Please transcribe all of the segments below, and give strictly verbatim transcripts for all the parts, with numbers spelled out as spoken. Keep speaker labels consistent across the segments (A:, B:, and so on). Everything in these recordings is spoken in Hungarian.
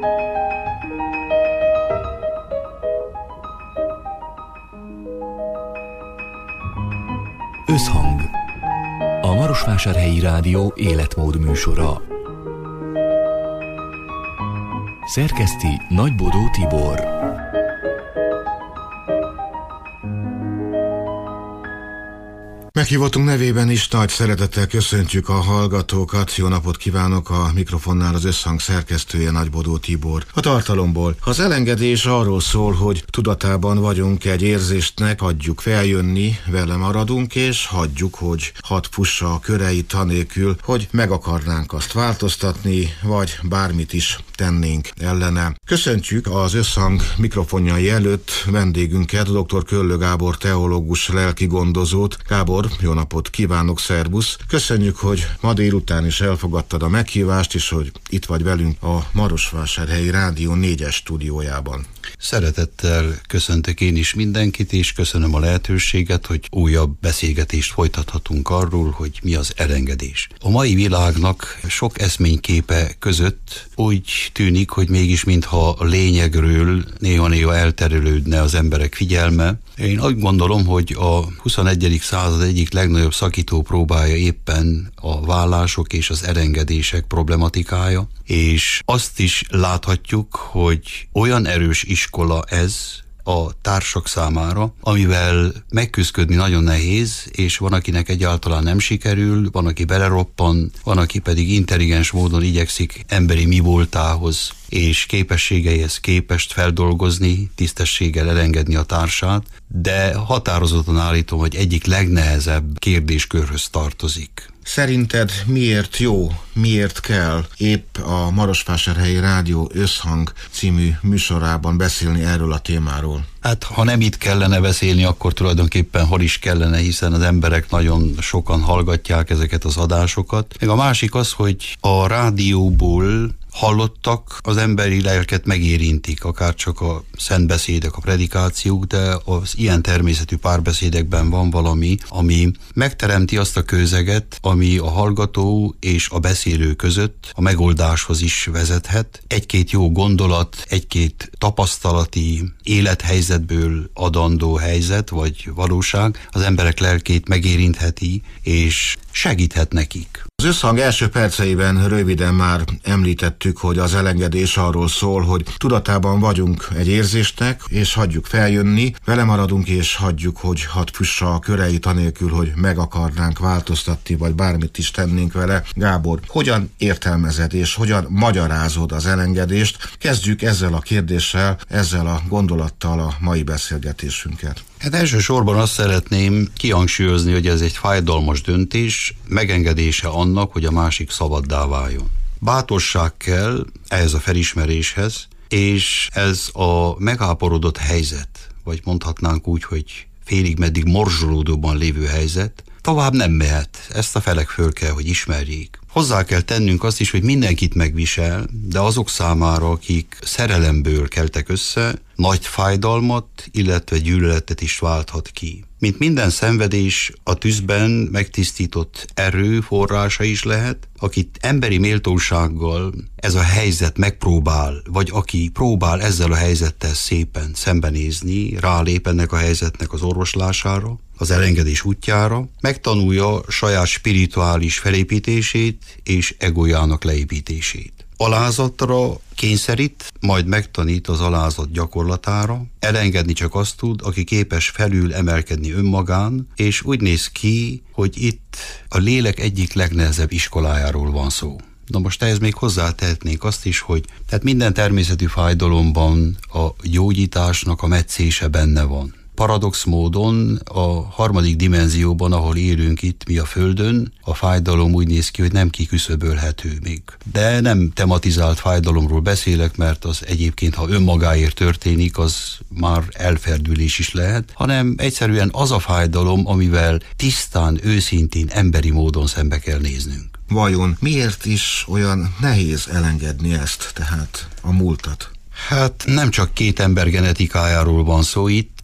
A: Összhang. A Marosvásárhelyi Rádió életmód műsora. Szerkeszti Nagybodó Tibor.
B: Meghívottunk nevében is nagy szeretettel köszöntjük a hallgatókat. Jó napot kívánok, a mikrofonnál az Összhang szerkesztője, Nagybodó Tibor. A tartalomból: az elengedés arról szól, hogy tudatában vagyunk egy érzésnek, hagyjuk feljönni, vele maradunk, és hagyjuk, hogy hadd fussa a köreit anélkül, hogy meg akarnánk azt változtatni, vagy bármit is tennénk ellene. Köszöntjük az Összhang mikrofonjai előtt vendégünket, dr. Köllő Gábor teológus lelkigondozót. Gábor, jó napot kívánok, szervusz! Köszönjük, hogy ma délután is elfogadtad a meghívást, és hogy itt vagy velünk a Marosvásárhelyi Rádió négyes stúdiójában.
C: Szeretettel köszöntök én is mindenkit, és köszönöm a lehetőséget, hogy újabb beszélgetést folytathatunk arról, hogy mi az elengedés. A mai világnak sok eszményképe között úgy tűnik, hogy mégis mintha a lényegről néha-néha elterelődne az emberek figyelme. Én azt gondolom, hogy a huszonegyedik század egyik legnagyobb szakító próbája éppen a vállások és az elengedések problematikája, és azt is láthatjuk, hogy olyan erős iskola ez a társak számára, amivel megküzdködni nagyon nehéz, és van, akinek egyáltalán nem sikerül, van, aki beleroppan, van, aki pedig intelligens módon igyekszik emberi mi voltához és képességeihez képest feldolgozni, tisztességgel elengedni a társát, de határozottan állítom, hogy egyik legnehezebb kérdéskörhöz tartozik.
B: Szerinted miért jó, miért kell épp a Marosvásárhelyi Rádió Összhang című műsorában beszélni erről a témáról?
C: Hát, ha nem itt kellene beszélni, akkor tulajdonképpen hol is kellene, hiszen az emberek nagyon sokan hallgatják ezeket az adásokat. Meg a másik az, hogy a rádióból hallottak az emberi lelket megérintik, akár csak a szentbeszédek, a predikációk, de az ilyen természetű párbeszédekben van valami, ami megteremti azt a közeget, ami a hallgató és a beszélő között a megoldáshoz is vezethet. Egy-két jó gondolat, egy-két tapasztalati élethelyzetből adandó helyzet vagy valóság az emberek lelkét megérintheti és segíthet nekik.
B: Az Összhang első perceiben röviden már említettük, hogy az elengedés arról szól, hogy tudatában vagyunk egy érzésnek, és hagyjuk feljönni, vele maradunk, és hagyjuk, hogy hadd fussa a köreit anélkül, hogy meg akarnánk változtatni, vagy bármit is tennénk vele. Gábor, hogyan értelmezed és hogyan magyarázod az elengedést? Kezdjük ezzel a kérdéssel, ezzel a gondolattal a mai beszélgetésünket.
C: Hát elsősorban azt szeretném kihangsúlyozni, hogy ez egy fájdalmas döntés, megengedése annak, hogy a másik szabaddá váljon. Bátorság kell ehhez a felismeréshez, és ez a megáporodott helyzet, vagy mondhatnánk úgy, hogy félig meddig morzsolódóban lévő helyzet, tovább nem mehet. Ezt a felek föl kell, hogy ismerjék. Hozzá kell tennünk azt is, hogy mindenkit megvisel, de azok számára, akik szerelemből keltek össze, nagy fájdalmat, illetve gyűlöletet is válthat ki. Mint minden szenvedés, a tűzben megtisztított erő forrása is lehet, akit emberi méltósággal ez a helyzet megpróbál, vagy aki próbál ezzel a helyzettel szépen szembenézni, rálép ennek a helyzetnek az orvoslására, az elengedés útjára, megtanulja saját spirituális felépítését és egójának leépítését. Alázatra kényszerít, majd megtanít az alázat gyakorlatára, elengedni csak azt tud, aki képes felül emelkedni önmagán, és úgy néz ki, hogy itt a lélek egyik legnehezebb iskolájáról van szó. Na most ehhez még hozzátehetnénk azt is, hogy tehát minden természetű fájdalomban a gyógyításnak a metszése benne van. Paradox módon a harmadik dimenzióban, ahol élünk itt mi a Földön, a fájdalom úgy néz ki, hogy nem kiküszöbölhető még. De nem tematizált fájdalomról beszélek, mert az egyébként, ha önmagáért történik, az már elferdülés is lehet, hanem egyszerűen az a fájdalom, amivel tisztán, őszintén, emberi módon szembe kell néznünk.
B: Vajon miért is olyan nehéz elengedni ezt, tehát a múltat?
C: Hát nem csak két ember genetikájáról van szó itt,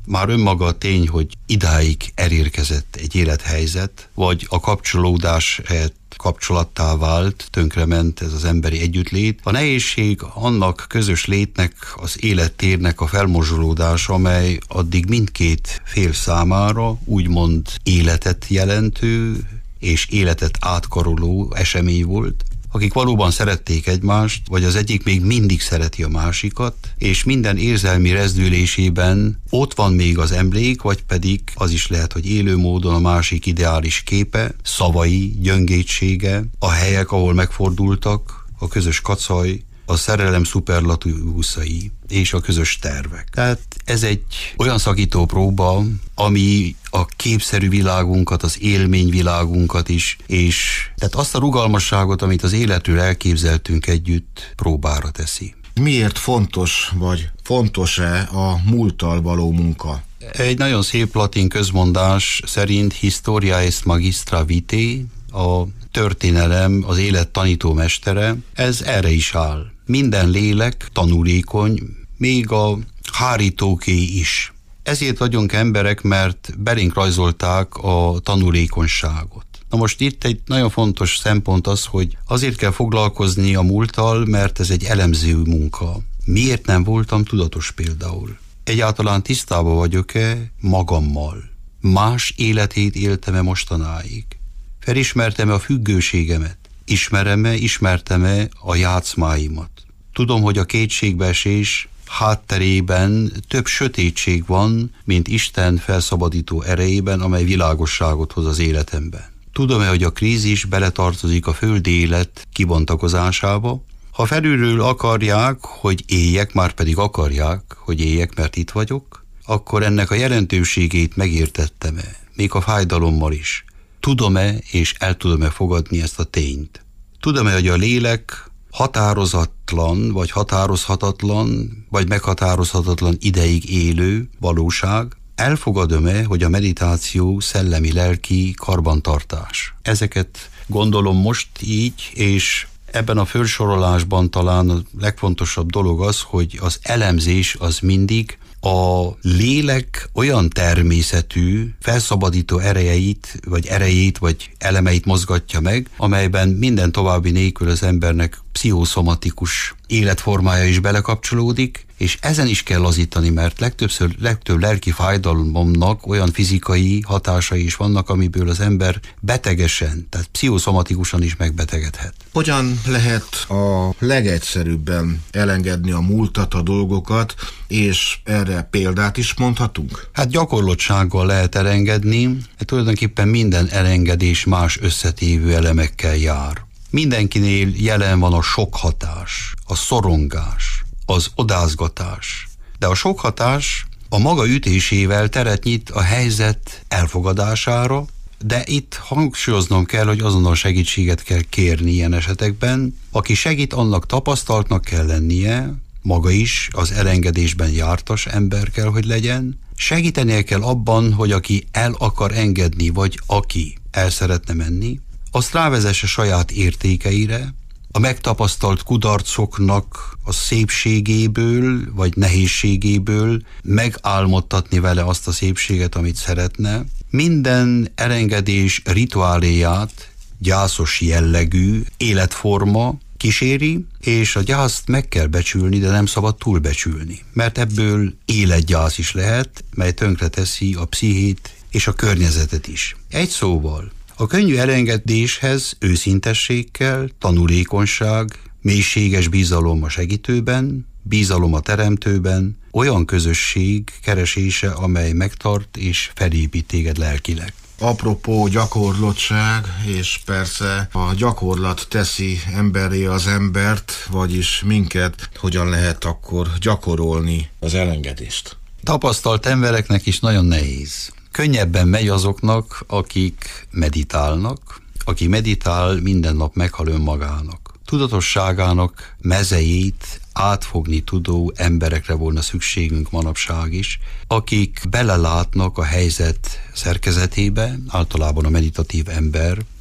C: már önmaga a tény, hogy idáig elérkezett egy élethelyzet, vagy a kapcsolódás helyett kapcsolattá vált, tönkrement ez az emberi együttlét. A nehézség annak közös létnek, az élettérnek a felmorzsolódása, amely addig mindkét fél számára úgymond életet jelentő és életet átkaroló esemény volt, akik valóban szerették egymást, vagy az egyik még mindig szereti a másikat, és minden érzelmi rezdülésében ott van még az emlék, vagy pedig az is lehet, hogy élő módon a másik ideális képe, szavai, gyöngétsége, a helyek, ahol megfordultak, a közös kacaj, a szerelem szuperlatívuszai és a közös tervek. Tehát ez egy olyan szakító próba, ami a képszerű világunkat, az élményvilágunkat is, és tehát azt a rugalmasságot, amit az életről elképzeltünk együtt, próbára teszi.
B: Miért fontos, vagy fontos-e a múlttal való munka?
C: Egy nagyon szép latin közmondás szerint historia est magistra vitae, a történelem az élet tanítómestere, ez erre is áll. Minden lélek tanulékony, még a hárítóké is. Ezért vagyunk emberek, mert belénk rajzolták a tanulékonyságot. Na most itt egy nagyon fontos szempont az, hogy azért kell foglalkozni a múlttal, mert ez egy elemző munka. Miért nem voltam tudatos például? Egyáltalán tisztában vagyok-e magammal? Más életét éltem-e mostanáig? Felismertem-e a függőségemet? Ismerem-e, ismertem-e a játszmáimat? Tudom, hogy a kétségbeesés hátterében több sötétség van, mint Isten felszabadító erejében, amely világosságot hoz az életemben. Tudom-e, hogy a krízis beletartozik a földi élet kibontakozásába? Ha felülről akarják, hogy éljek, már pedig akarják, hogy éljek, mert itt vagyok, akkor ennek a jelentőségét megértettem-e, még a fájdalommal is. Tudom-e és el tudom-e fogadni ezt a tényt? Tudom-e, hogy a lélek határozatlan, vagy határozhatatlan, vagy meghatározhatatlan ideig élő valóság? Elfogadom-e, hogy a meditáció szellemi-lelki karbantartás? Ezeket gondolom most így, és ebben a felsorolásban talán a legfontosabb dolog az, hogy az elemzés az mindig a lélek olyan természetű, felszabadító erejeit, vagy erejét, vagy elemeit mozgatja meg, amelyben minden további nélkül az embernek pszichoszomatikus életformája is belekapcsolódik, és ezen is kell lazítani, mert legtöbbször, legtöbb lelki fájdalomnak olyan fizikai hatásai is vannak, amiből az ember betegesen, tehát pszichoszomatikusan is megbetegedhet.
B: Hogyan lehet a legegyszerűbben elengedni a múltat, a dolgokat, és erre példát is mondhatunk?
C: Hát gyakorlottsággal lehet elengedni, mert tulajdonképpen minden elengedés más összetévő elemekkel jár. Mindenkinél jelen van a sok hatás, a szorongás, az odázgatás. De a sok hatás a maga ütésével teret nyit a helyzet elfogadására, de itt hangsúlyoznom kell, hogy azonnal segítséget kell kérni ilyen esetekben. Aki segít, annak tapasztaltnak kell lennie, maga is az elengedésben jártas ember kell, hogy legyen. Segítenie kell abban, hogy aki el akar engedni, vagy aki el szeretne menni, azt rávezesse saját értékeire, a megtapasztalt kudarcoknak a szépségéből, vagy nehézségéből megálmodtatni vele azt a szépséget, amit szeretne. Minden elengedés rituáléját gyászos jellegű életforma kíséri, és a gyászt meg kell becsülni, de nem szabad túlbecsülni, mert ebből életgyász is lehet, mely tönkreteszi a pszichét és a környezetet is. Egy szóval, a könnyű elengedéshez őszintesség kell, tanulékonyság, mélységes bizalom a segítőben, bizalom a teremtőben, olyan közösség keresése, amely megtart és felépít téged lelkileg.
B: Apropó gyakorlottság, és persze a gyakorlat teszi emberré az embert, vagyis minket, hogyan lehet akkor gyakorolni az elengedést?
C: Tapasztalt embereknek is nagyon nehéz. Könnyebben megy azoknak, akik meditálnak. Aki meditál, minden nap meghal önmagának. Tudatosságának mezejét átfogni tudó emberekre volna szükségünk manapság is, akik belelátnak a helyzet szerkezetébe, általában a meditatív ember,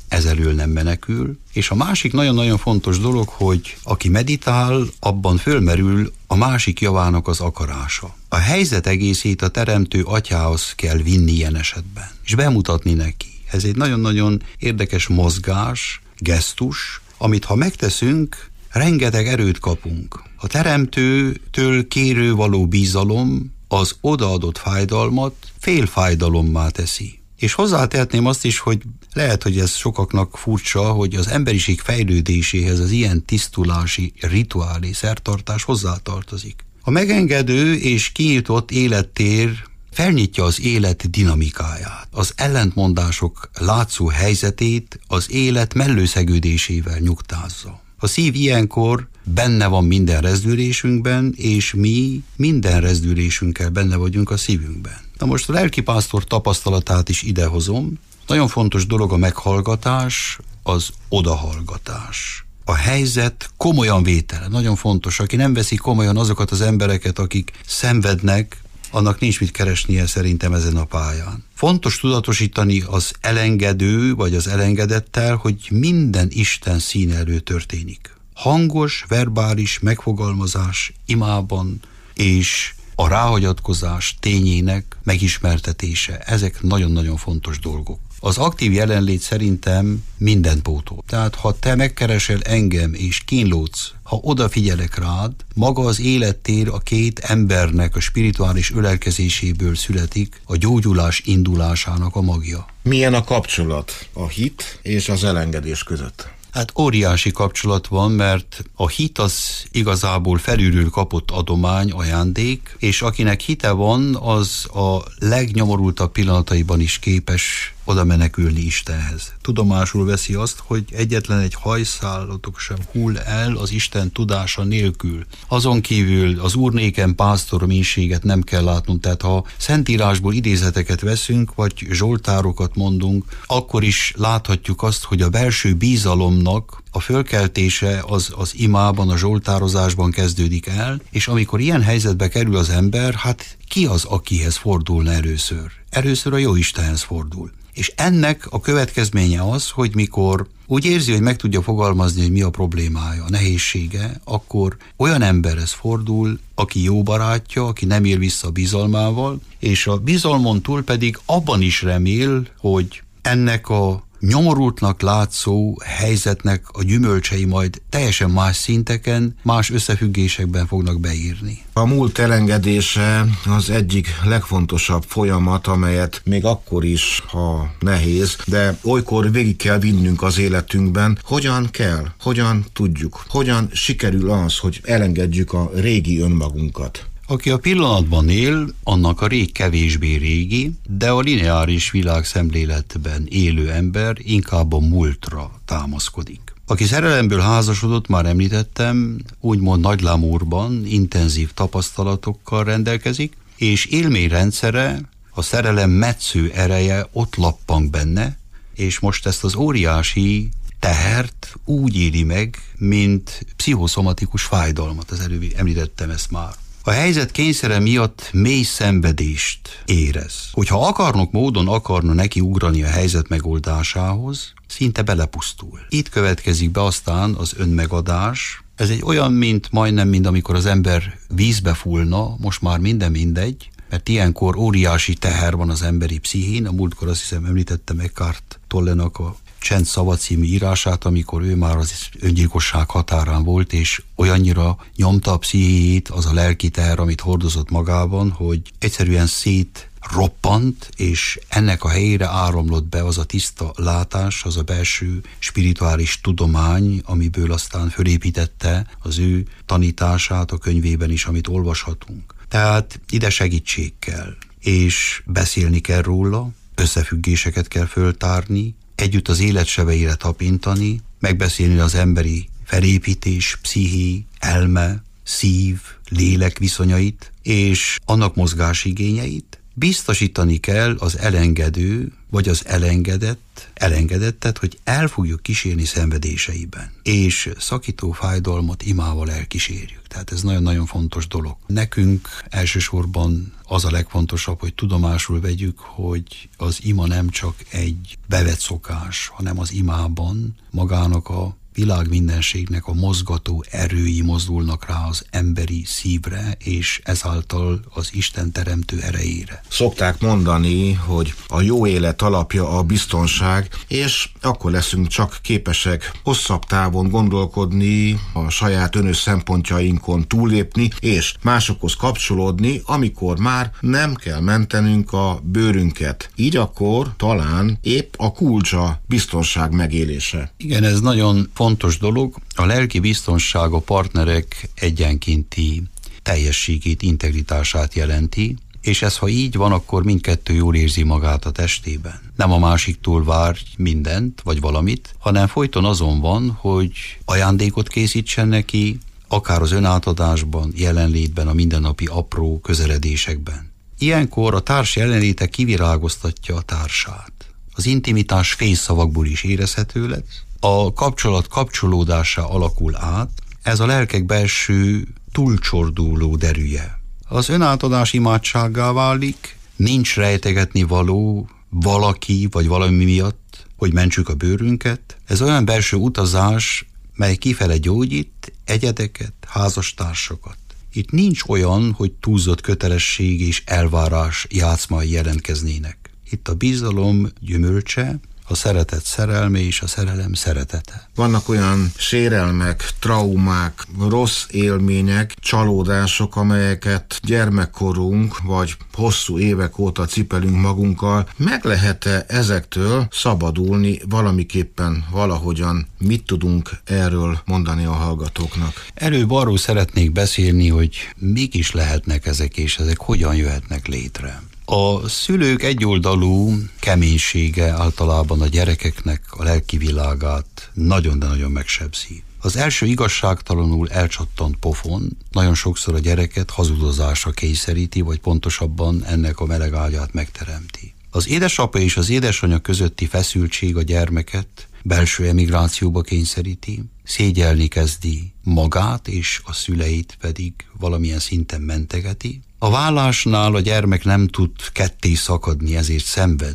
C: ez elől nem menekül, és a másik nagyon-nagyon fontos dolog, hogy aki meditál, abban fölmerül a másik javának az akarása. A helyzet egészét a teremtő atyához kell vinni ilyen esetben, és bemutatni neki. Ez egy nagyon-nagyon érdekes mozgás, gesztus, amit ha megteszünk, rengeteg erőt kapunk. A teremtőtől kérő való bizalom az odaadott fájdalmat félfájdalommá teszi. És hozzátehetném azt is, hogy lehet, hogy ez sokaknak furcsa, hogy az emberiség fejlődéséhez az ilyen tisztulási rituálé szertartás hozzátartozik. A megengedő és kinyitott élettér felnyitja az élet dinamikáját, az ellentmondások látszó helyzetét az élet mellőszegődésével nyugtázza. A szív ilyenkor benne van minden rezdülésünkben, és mi minden rezdülésünkkel benne vagyunk a szívünkben. Na most a lelkipásztor tapasztalatát is idehozom. Nagyon fontos dolog a meghallgatás, az odahallgatás. A helyzet komolyan vétele, nagyon fontos. Aki nem veszi komolyan azokat az embereket, akik szenvednek, annak nincs mit keresnie szerintem ezen a pályán. Fontos tudatosítani az elengedő, vagy az elengedettel, hogy minden Isten színe elő történik. Hangos, verbális megfogalmazás imában, és a ráhagyatkozás tényének megismertetése. Ezek nagyon-nagyon fontos dolgok. Az aktív jelenlét szerintem mindent pótol. Tehát ha te megkeresel engem és kínlódsz, ha odafigyelek rád, maga az élettér a két embernek a spirituális ölelkezéséből születik a gyógyulás indulásának a magja.
B: Milyen a kapcsolat a hit és az elengedés között?
C: Hát óriási kapcsolat van, mert a hit az igazából felülről kapott adomány, ajándék, és akinek hite van, az a legnyomorultabb pillanataiban is képes oda menekülni Istenhez. Tudomásul veszi azt, hogy egyetlen egy hajszálatok sem hull el az Isten tudása nélkül. Azon kívül az Úr nékem pásztorom ínséget nem kell látnunk, tehát ha Szentírásból idézeteket veszünk, vagy zsoltárokat mondunk, akkor is láthatjuk azt, hogy a belső bízalomnak a fölkeltése az, az imában, a zsoltározásban kezdődik el, és amikor ilyen helyzetbe kerül az ember, hát ki az, akihez fordulna először? Először a Jóistenhez fordul. És ennek a következménye az, hogy mikor úgy érzi, hogy meg tudja fogalmazni, hogy mi a problémája, a nehézsége, akkor olyan emberhez fordul, aki jó barátja, aki nem él vissza a bizalmával, és a bizalmon túl pedig abban is remél, hogy ennek a nyomorultnak látszó helyzetnek a gyümölcsei majd teljesen más szinteken, más összefüggésekben fognak beírni.
B: A múlt elengedése az egyik legfontosabb folyamat, amelyet még akkor is, ha nehéz, de olykor végig kell vinnünk az életünkben. Hogyan kell, hogyan tudjuk, hogyan sikerül az, hogy elengedjük a régi önmagunkat?
C: Aki a pillanatban él, annak a rég kevésbé régi, de a lineáris világszemléletben élő ember inkább a múltra támaszkodik. Aki szerelemből házasodott, már említettem, úgymond nagylámúrban intenzív tapasztalatokkal rendelkezik, és élményrendszere, a szerelem metsző ereje ott lappang benne, és most ezt az óriási tehert úgy éli meg, mint pszichoszomatikus fájdalmat, az előbb említettem ezt már. A helyzet kényszere miatt mély szenvedést érez. Hogyha akarnok módon akarna neki ugrani a helyzet megoldásához, szinte belepusztul. Itt következik be aztán az önmegadás. Ez egy olyan, mint majdnem, mint amikor az ember vízbe fullna, most már minden mindegy, mert ilyenkor óriási teher van az emberi pszichén. A múltkor azt hiszem említettem Eckhart Tollenak a Csend szava című írását, amikor ő már az öngyilkosság határán volt, és olyannyira nyomta a pszichéjét az a lelki teher, amit hordozott magában, hogy egyszerűen szét roppant, és ennek a helyére áramlott be az a tiszta látás, az a belső spirituális tudomány, amiből aztán fölépítette az ő tanítását a könyvében is, amit olvashatunk. Tehát ide segítség kell, és beszélni kell róla, összefüggéseket kell föltárni, együtt az életsebeire tapintani, megbeszélni az emberi felépítés, psziché, elme, szív, lélek viszonyait, és annak mozgásigényeit, biztosítani kell az elengedő, vagy az elengedett, elengedettet, hogy el fogjuk kísérni szenvedéseiben, és szakító fájdalmat imával elkísérjük. Tehát ez nagyon-nagyon fontos dolog. Nekünk elsősorban az a legfontosabb, hogy tudomásul vegyük, hogy az ima nem csak egy bevett szokás, hanem az imában magának a világ mindenségnek a mozgató erői mozdulnak rá az emberi szívre, és ezáltal az Isten teremtő erejére.
B: Szokták mondani, hogy a jó élet alapja a biztonság, és akkor leszünk csak képesek hosszabb távon gondolkodni, a saját önös szempontjainkon túllépni, és másokhoz kapcsolódni, amikor már nem kell mentenünk a bőrünket. Így akkor talán épp a kulcs a biztonság megélése.
C: Igen, ez nagyon fontos dolog. A lelki biztonság a partnerek egyenkénti teljességét, integritását jelenti, és ez, ha így van, akkor mindkettő jól érzi magát a testében. Nem a másiktól vár mindent, vagy valamit, hanem folyton azon van, hogy ajándékot készítsen neki, akár az önátadásban, jelenlétben, a mindennapi apró közeledésekben. Ilyenkor a társ jelenléte kivirágoztatja a társát. Az intimitás fészszavakból is érezhető lesz, a kapcsolat kapcsolódása alakul át, ez a lelkek belső túlcsorduló derűje. Az önátadás imádsággá válik, nincs rejtegetni való valaki vagy valami miatt, hogy mentsük a bőrünket. Ez olyan belső utazás, mely kifele gyógyít egyedeket, házastársakat. Itt nincs olyan, hogy túlzott kötelesség és elvárás játszmai jelentkeznének. Itt a bizalom gyümölcse, a szeretet szerelme és a szerelem szeretete.
B: Vannak olyan sérelmek, traumák, rossz élmények, csalódások, amelyeket gyermekkorunk vagy hosszú évek óta cipelünk magunkkal. Meg lehet-e ezektől szabadulni valamiképpen, valahogyan? Mit tudunk erről mondani a hallgatóknak?
C: Előbb arról szeretnék beszélni, hogy mik is lehetnek ezek, és ezek hogyan jöhetnek létre. A szülők egyoldalú keménysége általában a gyerekeknek a lelki világát nagyon, de nagyon megsebzi. Az első igazságtalanul elcsattant pofon nagyon sokszor a gyereket hazudozásra kényszeríti, vagy pontosabban ennek a melegágyát megteremti. Az édesapa és az édesanyja közötti feszültség a gyermeket belső emigrációba kényszeríti, szégyelni kezdi magát, és a szüleit pedig valamilyen szinten mentegeti. A vállásnál a gyermek nem tud ketté szakadni, ezért szenved,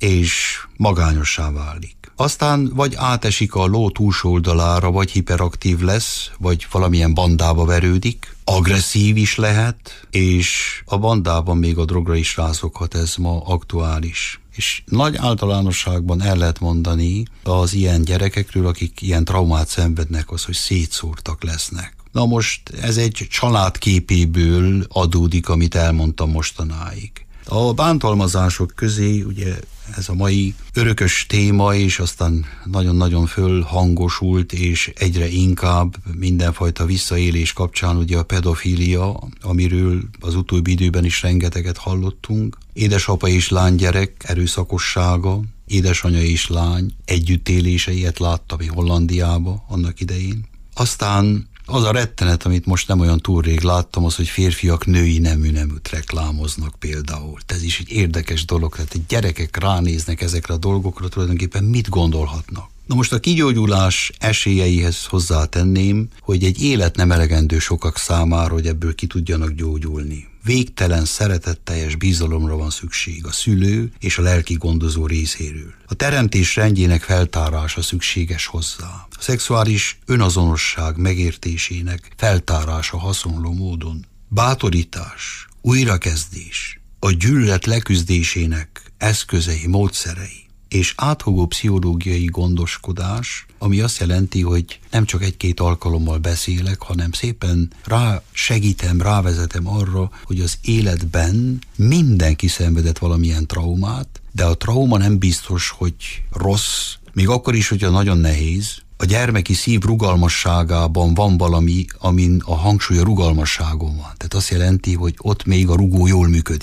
C: és magányossá válik. Aztán vagy átesik a ló túlsó oldalára, vagy hiperaktív lesz, vagy valamilyen bandába verődik, agresszív is lehet, és a bandában még a drogra is rászokhat, ez ma aktuális. És nagy általánosságban el lehet mondani az ilyen gyerekekről, akik ilyen traumát szenvednek, az, hogy szétszórtak lesznek. Na most ez egy család képéből adódik, amit elmondtam mostanáig. A bántalmazások közé ugye ez a mai örökös téma, és aztán nagyon-nagyon fölhangosult, és egyre inkább mindenfajta visszaélés kapcsán ugye a pedofília, amiről az utóbbi időben is rengeteget hallottunk. Édesapa és lánygyerek erőszakossága, édesanya és lány együttélése, ilyet láttam én Hollandiába annak idején. Aztán az a rettenet, amit most nem olyan túl rég láttam, az, hogy férfiak női nemű neműt reklámoznak például. Ez is egy érdekes dolog, tehát gyerekek ránéznek ezekre a dolgokra, tulajdonképpen mit gondolhatnak. Na most a kigyógyulás esélyeihez hozzátenném, hogy egy élet nem elegendő sokak számára, hogy ebből ki tudjanak gyógyulni. Végtelen szeretetteljes bizalomra van szükség a szülő és a lelki gondozó részéről. A teremtés rendjének feltárása szükséges hozzá. A szexuális önazonosság megértésének feltárása hasonló módon. Bátorítás, újrakezdés, a gyűlölet leküzdésének eszközei, módszerei, és átfogó pszichológiai gondoskodás, ami azt jelenti, hogy nem csak egy-két alkalommal beszélek, hanem szépen rá segítem, rávezetem arra, hogy az életben mindenki szenvedett valamilyen traumát, de a trauma nem biztos, hogy rossz, még akkor is, hogyha nagyon nehéz. A gyermeki szív rugalmasságában van valami, amin a hangsúly a rugalmasságon van. Tehát azt jelenti, hogy ott még a rugó jól működik.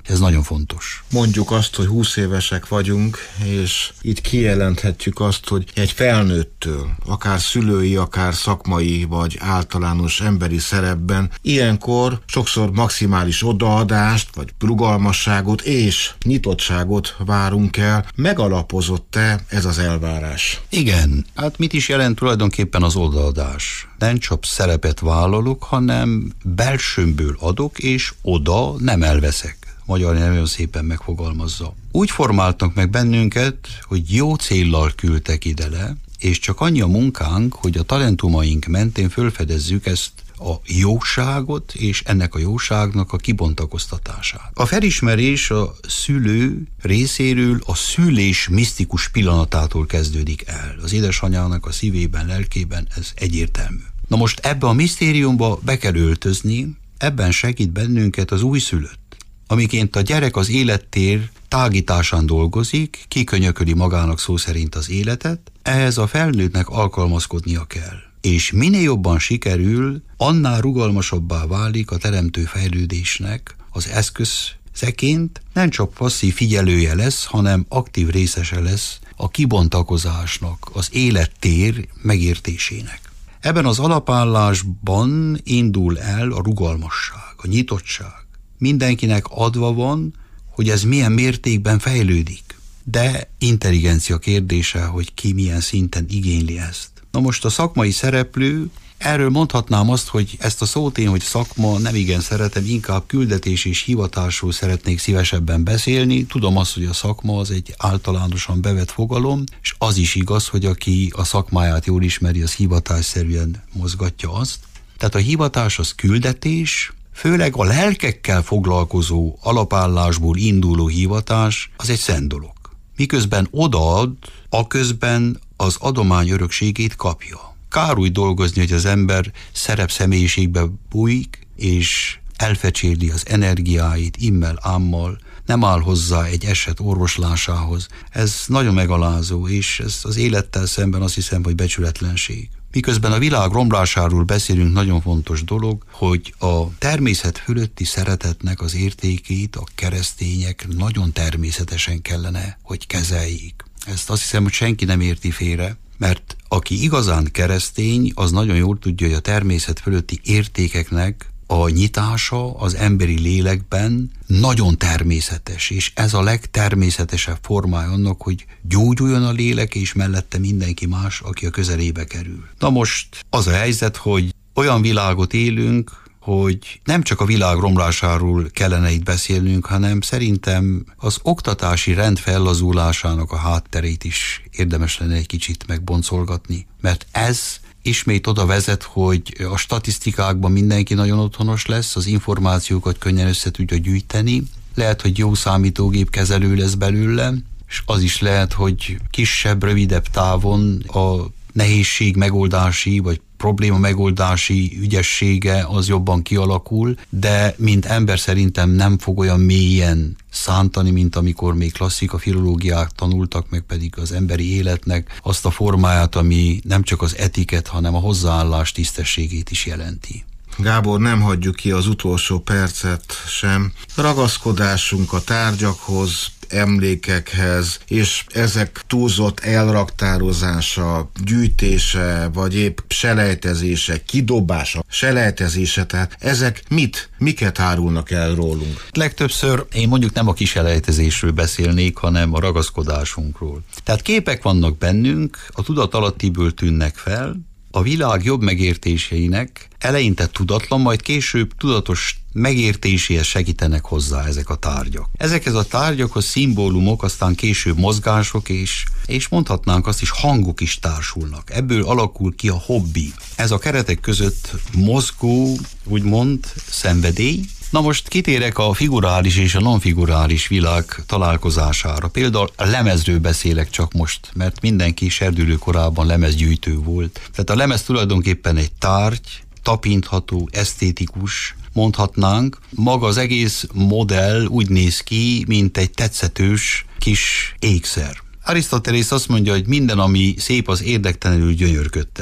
C: Ez nagyon fontos.
B: Mondjuk azt, hogy húsz évesek vagyunk, és itt kijelenthetjük azt, hogy egy felnőttől, akár szülői, akár szakmai, vagy általános emberi szerepben ilyenkor sokszor maximális odaadást, vagy rugalmasságot és nyitottságot várunk el. Megalapozott-e ez az elvárás?
C: Igen, hát mit is jelent tulajdonképpen az odaadás? Nem csak szerepet vállalok, hanem belsőmből adok, és oda nem elveszek. Magyar nagyon szépen megfogalmazza. Úgy formáltak meg bennünket, hogy jó céllal küldtek ide le, és csak annyi a munkánk, hogy a talentumaink mentén fölfedezzük ezt a jóságot, és ennek a jóságnak a kibontakoztatását. A felismerés a szülő részéről a szülés misztikus pillanatától kezdődik el. Az édesanyának a szívében, lelkében ez egyértelmű. Na most ebbe a misztériumba be kell öltözni, ebben segít bennünket az újszülött. Amiként a gyerek az élettér tágításán dolgozik, kikönyököli magának szó szerint az életet, ehhez a felnőttnek alkalmazkodnia kell. És minél jobban sikerül, annál rugalmasabbá válik a teremtő fejlődésnek az eszközeként, nem csak passzív figyelője lesz, hanem aktív részese lesz a kibontakozásnak, az élettér megértésének. Ebben az alapállásban indul el a rugalmasság, a nyitottság. Mindenkinek adva van, hogy ez milyen mértékben fejlődik. De intelligencia kérdése, hogy ki milyen szinten igényli ezt. Na most a szakmai szereplő, erről mondhatnám azt, hogy ezt a szót én, hogy szakma nem igen szeretem, inkább küldetés és hivatásról szeretnék szívesebben beszélni. Tudom azt, hogy a szakma az egy általánosan bevett fogalom, és az is igaz, hogy aki a szakmáját jól ismeri, az hivatásszerűen mozgatja azt. Tehát a hivatás az küldetés, főleg a lelkekkel foglalkozó alapállásból induló hivatás, az egy szent dolog. Miközben odaad, aközben az adomány örökségét kapja. Kár úgy dolgozni, hogy az ember szerep személyiségbe bújik, és elfecsérli az energiáit immel, ámmal, nem áll hozzá egy eset orvoslásához. Ez nagyon megalázó, és ez az élettel szemben azt hiszem, hogy becsületlenség. Miközben a világ romlásáról beszélünk, nagyon fontos dolog, hogy a természet fölötti szeretetnek az értékét a keresztények nagyon természetesen kellene, hogy kezeljék. Ezt azt hiszem, hogy senki nem érti félre, mert aki igazán keresztény, az nagyon jól tudja, hogy a természet fölötti értékeknek a nyitása az emberi lélekben nagyon természetes, és ez a legtermészetesebb formája annak, hogy gyógyuljon a lélek, és mellette mindenki más, aki a közelébe kerül. Na most az a helyzet, hogy olyan világot élünk, hogy nem csak a világ romlásáról kellene itt beszélnünk, hanem szerintem az oktatási rend fellazulásának a hátterét is érdemes lenne egy kicsit megboncolgatni, mert ez ismét oda vezet, hogy a statisztikákban mindenki nagyon otthonos lesz, az információkat könnyen össze tudja gyűjteni, lehet, hogy jó számítógép kezelő lesz belőle, és az is lehet, hogy kisebb, rövidebb távon a nehézség megoldási, vagy probléma megoldási ügyessége az jobban kialakul, de mint ember szerintem nem fog olyan mélyen szántani, mint amikor még klasszika filológiák tanultak, meg pedig az emberi életnek azt a formáját, ami nem csak az etiket, hanem a hozzáállás tisztességét is jelenti.
B: Gábor, nem hagyjuk ki az utolsó percet sem. Ragaszkodásunk a tárgyakhoz, emlékekhez, és ezek túlzott elraktározása, gyűjtése, vagy épp selejtezése, kidobása, selejtezése, tehát ezek mit, miket árulnak el rólunk?
C: Legtöbbször én mondjuk nem a kiselejtezésről beszélnék, hanem a ragaszkodásunkról. Tehát képek vannak bennünk, a tudatalattiból tűnnek fel, a világ jobb megértéseinek eleinte tudatlan, majd később tudatos megértéséhez segítenek hozzá ezek a tárgyak. Ezekhez a tárgyakhoz szimbólumok, aztán később mozgások, és, és mondhatnánk azt is, hangok is társulnak. Ebből alakul ki a hobbi. Ez a keretek között mozgó, úgymond szenvedély. Na most kitérek a figurális és a nonfigurális világ találkozására. Például a lemezről beszélek csak most, mert mindenki serdülő korában lemezgyűjtő volt. Tehát a lemez tulajdonképpen egy tárgy, tapintható, esztétikus, mondhatnánk. Maga az egész modell úgy néz ki, mint egy tetszetős kis ékszer. Arisztotelész azt mondja, hogy minden, ami szép, az érdektelenül gyönyörködtet.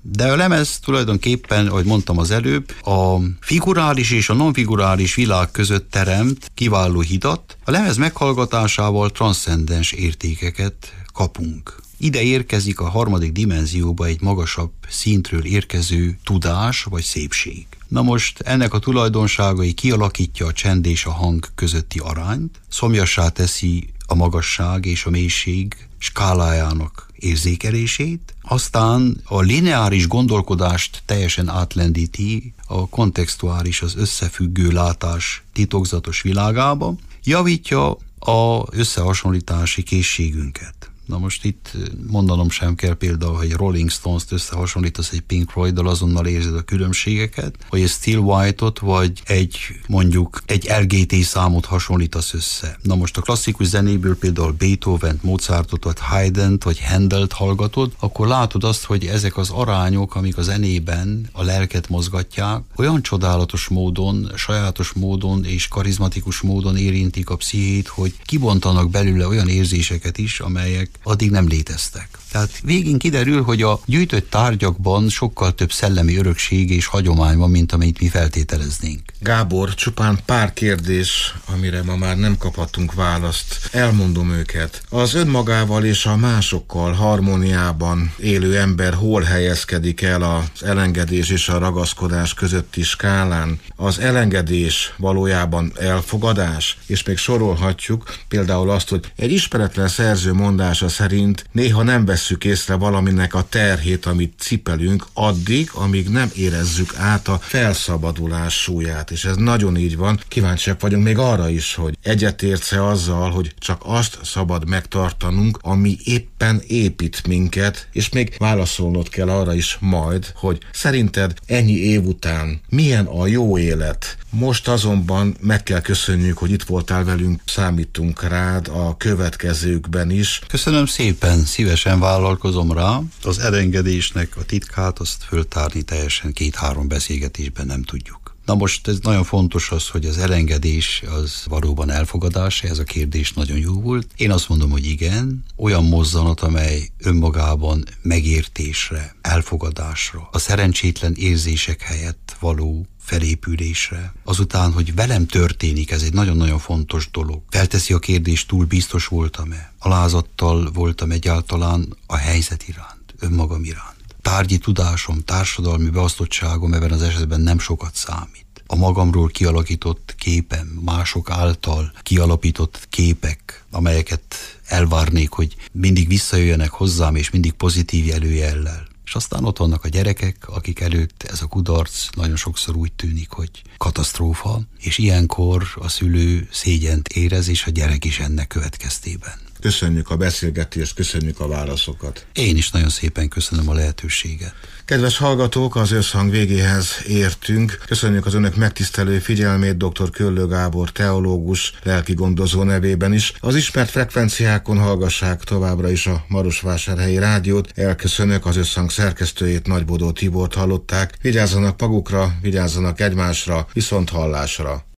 C: De a lemez tulajdonképpen, ahogy mondtam az előbb, a figurális és a nonfigurális világ között teremt kiváló hidat. A lemez meghallgatásával transzcendens értékeket kapunk. Ide érkezik a harmadik dimenzióba egy magasabb szintről érkező tudás vagy szépség. Na most ennek a tulajdonságai kialakítja a csend és a hang közötti arányt, szomjassá teszi a magasság és a mélység skálájának érzékelését, aztán a lineáris gondolkodást teljesen átlendíti a kontextuális, az összefüggő látás titokzatos világába, javítja az összehasonlítási készségünket. Na most itt mondanom sem kell például, hogy Rolling Stones-t összehasonlítasz egy Pink Floyd-dal, azonnal érzed a különbségeket, vagy egy Still White-ot, vagy egy mondjuk egy el gé té számot hasonlítasz össze. Na most a klasszikus zenéből például Beethovent, Mozartot, vagy Haydnt, vagy Handelt hallgatod, akkor látod azt, hogy ezek az arányok, amik a zenében a lelket mozgatják, olyan csodálatos módon, sajátos módon és karizmatikus módon érintik a pszichét, hogy kibontanak belőle olyan érzéseket is, amelyek addig nem léteztek. Tehát végén kiderül, hogy a gyűjtött tárgyakban sokkal több szellemi örökség és hagyomány van, mint amit mi feltételeznénk.
B: Gábor, csupán pár kérdés, amire ma már nem kaphatunk választ. Elmondom őket. Az önmagával és a másokkal harmóniában élő ember hol helyezkedik el az elengedés és a ragaszkodás közötti skálán? Az elengedés valójában elfogadás? És még sorolhatjuk például azt, hogy egy ismeretlen szerző mondása szerint néha nem vesszük észre valaminek a terhét, amit cipelünk, addig, amíg nem érezzük át a felszabadulás súlyát. És ez nagyon így van. Kíváncsiak vagyunk még arra is, hogy egyetértsz-e azzal, hogy csak azt szabad megtartanunk, ami éppen épít minket, és még válaszolnod kell arra is majd, hogy szerinted ennyi év után milyen a jó élet? Most azonban meg kell köszönjük, hogy itt voltál velünk, számítunk rád a következőkben is.
C: Köszönöm szépen, szívesen vállalkozom rá. Az elengedésnek a titkát azt föltárni teljesen két-három beszélgetésben nem tudjuk. Na most ez nagyon fontos az, hogy az elengedés az valóban elfogadás, ez a kérdés nagyon jó volt. Én azt mondom, hogy igen, olyan mozzanat, amely önmagában megértésre, elfogadásra, a szerencsétlen érzések helyett való felépülésre. Azután, hogy velem történik, ez egy nagyon-nagyon fontos dolog. Felteszi a kérdést, túl biztos voltam-e? Alázattal voltam egyáltalán a helyzet iránt, önmagam iránt. Tárgyi tudásom, társadalmi beosztottságom ebben az esetben nem sokat számít. A magamról kialakított képem, mások által kialapított képek, amelyeket elvárnék, hogy mindig visszajöjjenek hozzám, és mindig pozitív előjellel. És aztán ott vannak a gyerekek, akik előtt ez a kudarc nagyon sokszor úgy tűnik, hogy katasztrófa, és ilyenkor a szülő szégyent érez, és a gyerek is ennek következtében.
B: Köszönjük a beszélgetést, köszönjük a válaszokat.
C: Én is nagyon szépen köszönöm a lehetőséget.
B: Kedves hallgatók, az összhang végéhez értünk. Köszönjük az önök megtisztelő figyelmét dr. Köllő Gábor teológus, lelkigondozó nevében is. Az ismert frekvenciákon hallgassák továbbra is a Marosvásárhelyi Rádiót. Elköszönök, az összhang szerkesztőjét, Nagybodó Tibort hallották. Vigyázzanak magukra, vigyázzanak egymásra, viszont hallásra.